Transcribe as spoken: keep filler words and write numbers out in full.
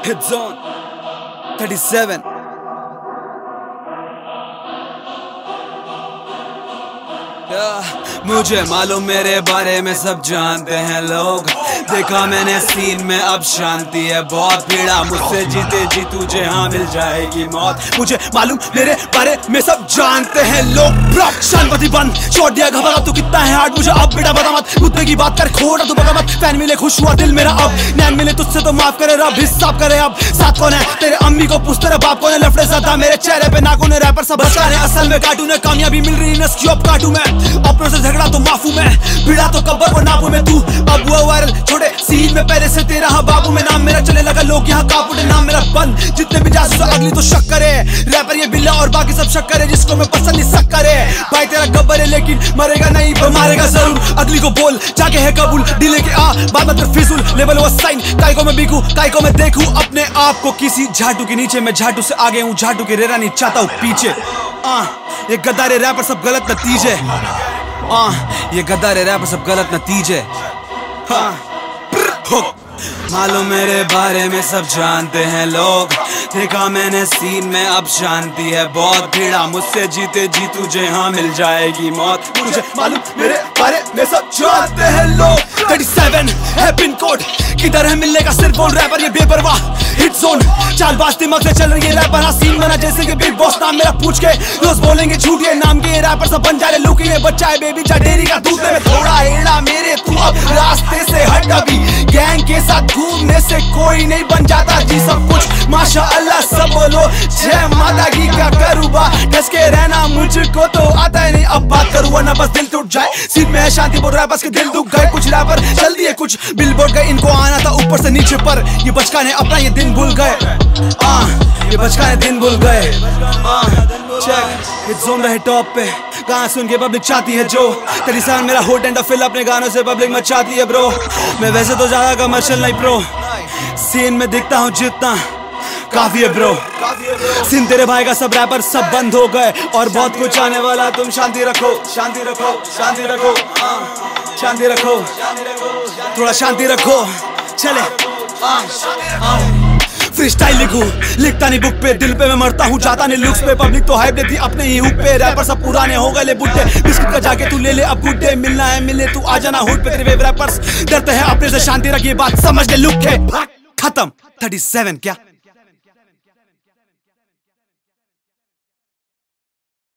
Hit zone thirty-seven. मुझे मालूम मेरे बारे में सब जानते हैं लोग, देखा मैंने सीन में अब शांति है बहुत पीड़ा, मुझसे जीते जी तुझे हाँ मिल जाएगी मौत। मुझे मालूम मेरे बारे में सब जानते हैं लोग, शांति बंद छोड़ दिया घबरा तू कितना है हार्ड, मुझे अब बेटा बता मत मुद्दे की बात कर खोड़ा तू बगा मत। फैन मिले खुश हुआ दिल मेरा अब, नैन मिले तुझसे तो माफ करे रब, हिसाब करे अब। साथ कौन है तेरे अम्मी को पूछ तेरे बाप कौन है, लफड़े ज्यादा मेरे चेहरे पे नाखून है, रैपर सब बचा है असल में कार्टून है, कामयाबी मिल रही है अब काटू मैं, अपनों से झगड़ा तो माफू मैं, भिड़ा तो कब्र को नापू में, तू अब हुआ वायरल छोटे सीन में पहले से तेरा हाँ बाबू में, नाम मेरा चले लगा लोग यहाँ कापुटे, नाम मेरा बंद जितने भी जासूस अगली तो शक करे, रैपर ये बिल्ला और बाकी सब शक करे, जिसको मैं पसंद नहीं सक करे। भाई तेरा गब्बर है लेकिन मरेगा नहीं पर मारेगा जरूर, अगली को बोल जाके है कबूल, डिले के आ बात मत फिजूल, लेवल वो साइन काय को मैं बिकू काय को मैं देखूं अपने आप को किसी झाटू के नीचे, मैं झाटू से आगे हूँ झाटू के रेरा नहीं चाहता हूँ पीछे। आ ये गद्दारे रैपर सब गलत नतीजे, आ ये गद्दारे रैपर सब गलत नतीजे। हाँ मालूम मेरे बारे में सब जानते हैं लोग, देखा मैंने सीन में अब शांति है बहुत भीड़ा, मुझसे जीते जी तुझे हाँ मिल जाएगी मौत। मुझे मालूम मेरे बारे में सब जानते हैं लोग, सैंतीस है पिन कोड किधर है मिलने का सिर्फ बोल रैपर ये बेपरवाह, हिट जोन चालबाज दिमाग से चल रही है रैपर, हाँ सीन बना जैसे कि बिग बॉस नाम मेरा पूछ के रोज बोलेंगे झूठ ये नाम के रैपर सब बन जा रहे लुकी, ये बच्चा है बेबी चा डेरी का दूध में थोड़ा एड़ा मेरे, तू अब रास्ते से हट, अभी गैंग के साथ घूमने से कोई नहीं बन जाता जी सब कुछ माशा अल्लाह सब बोलो जय माता की, क्या करूँ बा डस के रहना मुझको तो आता है नहीं, अब बात करूँ वरना बस दिल टूट जाए, सीन में है शांति बोल रहा है बस के दिल दुख गए, कुछ रैपर चल दिए कुछ बिलबोर्ड गए, इनको आना था ऊपर से नीचे पर ये बचका ने अपना ये दिन भूल गए, आ ये बचका ने दिन भूल गए। आ चेक हिट जोन रहे टॉप पे, गाना सुन के पब्लिक चाहती है जो, तेरी सान मेरा होट एंड फिल अपने गानों से पब्लिक मचाती है ब्रो, मैं वैसे तो ज्यादा कमर्शियल नहीं प्रो, सीन में दिखता हूँ जितना काफी है ब्रो, सीन तेरे भाई का सब रैपर सब बंद हो गए और बहुत कुछ आने वाला, तुम शांति रखो शांति रखो शांति रखो शांति रखो थोड़ा शांति रखो चले। फ्री स्टाइल लिखूं लिखता नहीं बुक पे, दिल पे मैं मरता हूँ जाता नहीं लुक्स पे, पब्लिक तो हाइप लेती अपने ही हुक पे, रैपर सब पुराने हो गए ले बुड्ढे, बिस्किट का जाके तू ले ले अब गुड डे, मिलना है मिले तू आ जाना हुड पे, तेरे वेब रैपर्स डरते हैं अपने से, शांति रखिए बात समझ ले लुक है खत्म। सैंतीस क्या